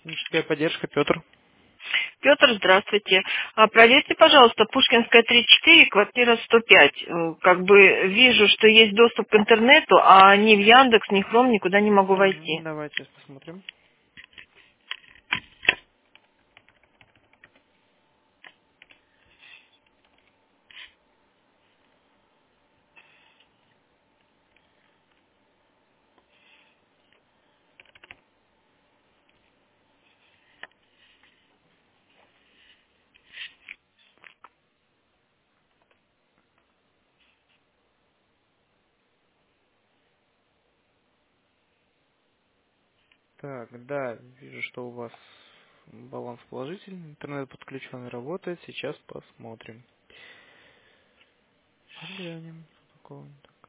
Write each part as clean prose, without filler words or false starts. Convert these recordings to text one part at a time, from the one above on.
Техническая поддержка, Петр. Петр, здравствуйте. Проверьте, пожалуйста, Пушкинская 34, квартира 105. Как бы вижу, что есть доступ к интернету, а ни в Яндекс, ни Хром никуда не могу войти. Давайте сейчас посмотрим. Так, да, вижу, что у вас баланс положительный, интернет подключен и работает. Сейчас посмотрим. Подглянем. Что такое.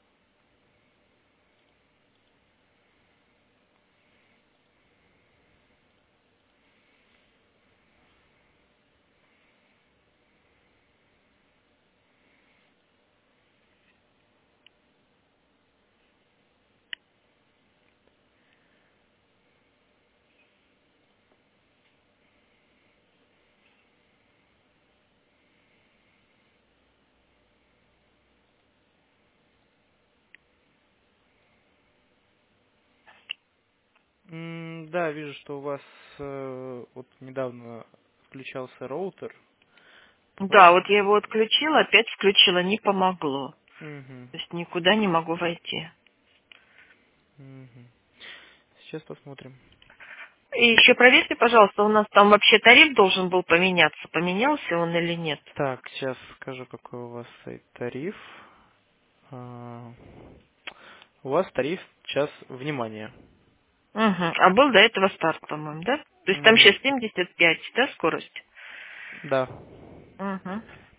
Да, вижу, что у вас вот недавно включался роутер. Да, вот я его отключила, опять включила, не помогло. Мгм, То есть никуда не могу войти. мгм. Сейчас посмотрим. И еще проверьте, пожалуйста, у нас там вообще тариф должен был поменяться. Поменялся он или нет? Так, сейчас скажу, какой у вас тариф. А, У вас тариф сейчас внимание. Угу. А был до этого старт, по-моему, да? То есть там М, сейчас 75, да, скорость? Да. Угу.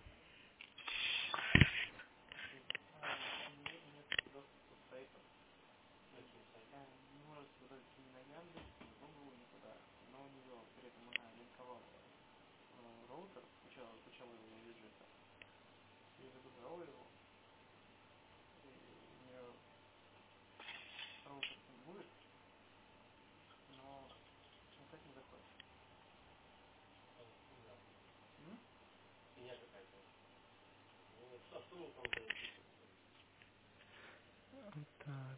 Так.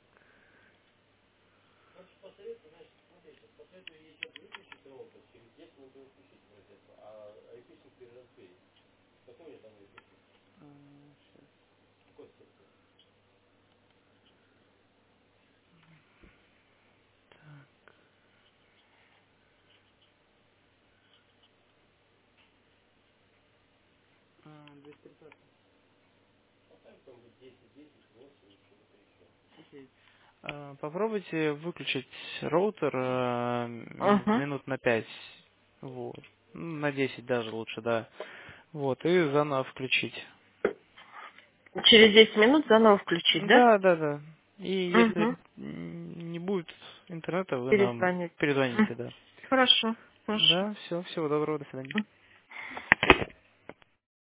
Попробуйте выключить роутер Угу. минут на 5. Вот. На 10 даже лучше, да. Вот, и заново включить. Через 10 минут заново включить, да? Да, да, да. И если Угу. не будет интернета, вы нам Перезвонить. перезвоните, да. Хорошо. Хорошо. Да, все, всего доброго, до свидания.